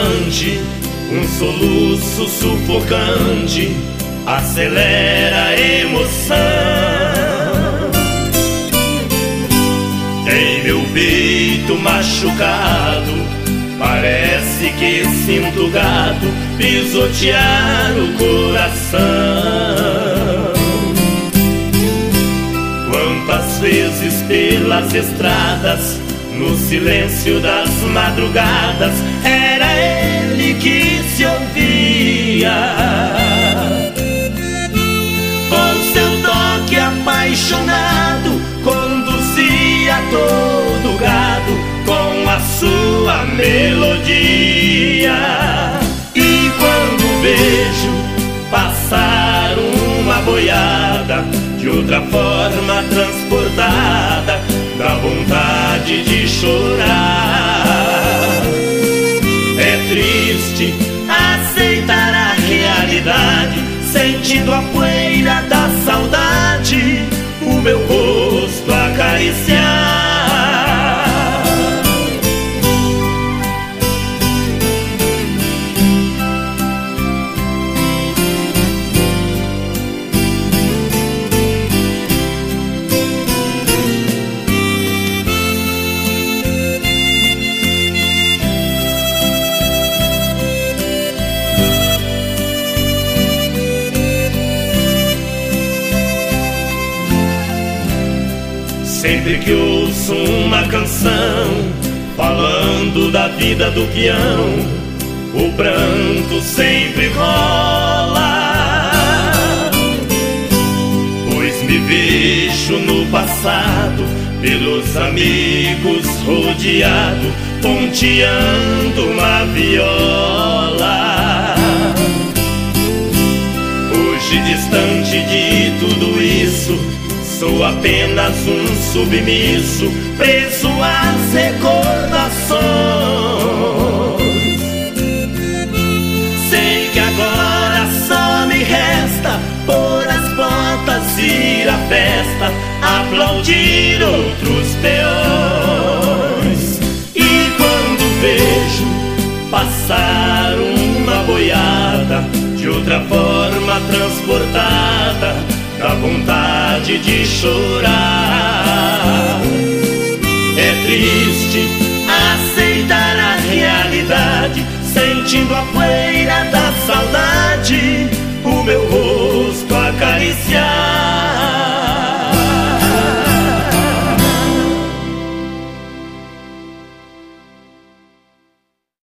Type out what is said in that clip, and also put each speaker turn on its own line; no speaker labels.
distante, um soluço sufocante acelera a emoção. Em meu peito machucado, parece que sinto gato pisotear o coração. Quantas vezes pelas estradas, no silêncio das madrugadas, era ele que se ouvia. Com seu toque apaixonado, conduzia todo gado com a sua melodia. E quando vejo passar uma boiada de outra forma transportada, dá vontade de chorar. É triste aceitar a realidade, sentindo a poeira da saudade o meu rosto acariciar. Sempre que ouço uma canção falando da vida do peão, o pranto sempre rola, pois me vejo no passado, pelos amigos rodeado, ponteando uma viola. Hoje, distante de tudo isso, sou apenas um submisso, preso às recordações. Sei que agora só me resta pôr as botas, ir à festa, aplaudir outros peões. E quando vejo passar uma boiada de outra forma transportada, dá vontade de chorar. É triste aceitar a realidade, sentindo a